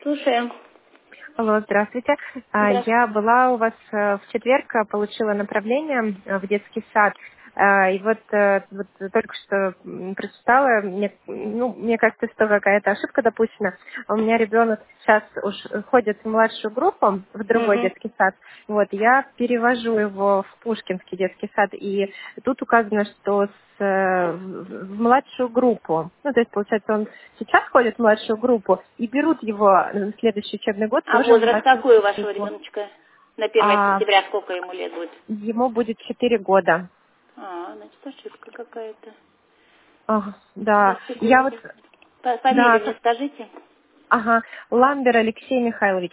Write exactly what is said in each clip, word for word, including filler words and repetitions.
Слушаем. Алло, здравствуйте. А, Здравствуйте. Я была у вас э, в четверг, э, получила направление э, в детский сад. А, И вот, э, вот только что м, прочитала, мне, ну, мне кажется, что какая-то ошибка допущена. У меня ребенок сейчас уж ходит в младшую группу, в другой Угу. детский сад. Вот, я перевожу его в Пушкинский детский сад, и тут указано, что с, э, в в младшую группу. Ну, то есть, получается, он сейчас ходит в младшую группу, и берут его на следующий учебный год А тоже в возраст младшую какой у вашего группу. ребеночка? На первое А сентября сколько ему лет будет? ему будет четыре года. А, значит, ошибка какая-то. Ага, да. Сейчас, Я вот, секундочку. По- да, Фамилию мне как- скажите. ага, Ламбер Алексей Михайлович.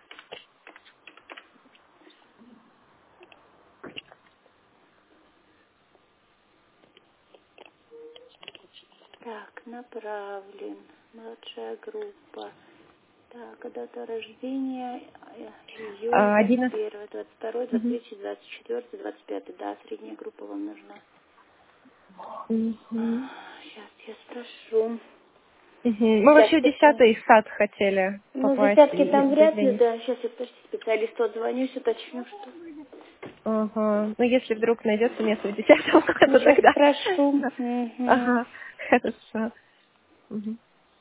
Так, направлен. Младшая группа. Так, а дата рождения э, июль А, двадцать Один. первый, двадцать второй, двадцать Мгм. третий, двадцать четвёртый, двадцать пятый. Да, средняя группа вам нужна. Мгм. Сейчас я спрошу. Мгм. Мы вообще в Десятки там. десятый сад хотели Ну, в попасть десятки и там в вряд ли, заявление. да. Сейчас я почти специалисту отзвонюсь, уточню, что. Ага. Ну, если вдруг найдется место в десятом, то Сейчас тогда. спрошу. Да. Мгм. Ага, хорошо. Мгм.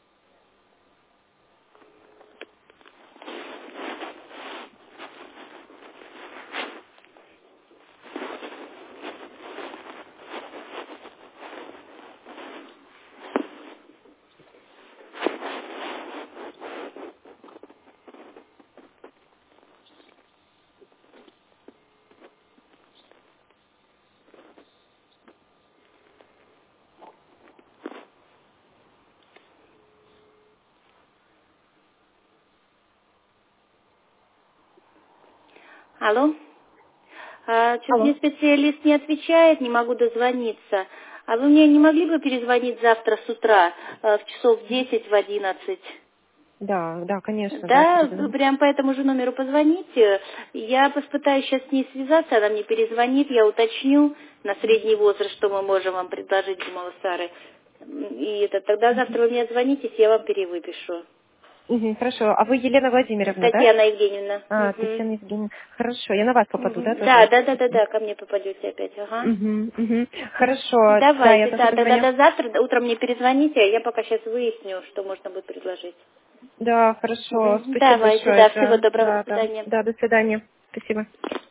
Алло. А, что-то мне Алло. специалист не отвечает, не могу дозвониться. А вы мне не могли бы перезвонить завтра с утра, э, в часов в десять, в одиннадцать? Да, да, конечно, да, Да, вы перезвоню. прям по этому же номеру позвоните. Я попытаюсь сейчас с ней связаться, она мне перезвонит, я уточню на средний возраст, что мы можем вам предложить, думала Сара. И это, тогда завтра вы мне звонитесь, я вам перевыпишу. Мгм, хорошо. А вы Елена Владимировна, да? Татьяна Евгеньевна. А, Мгм. Татьяна Евгеньевна. Хорошо, я на вас попаду, да, Мгм. Да, тоже? да, да, да, да, ко мне попадете опять, ага. Угу, угу. Хорошо, да, я Давайте, тоже да, тогда позвоню. до завтра, до- утром мне перезвоните, а я пока сейчас выясню, что можно будет предложить. Да, хорошо. Мгм. Спасибо Давайте, большое. да, всего Да, доброго, до да, да. свидания. Да, до свидания. Спасибо.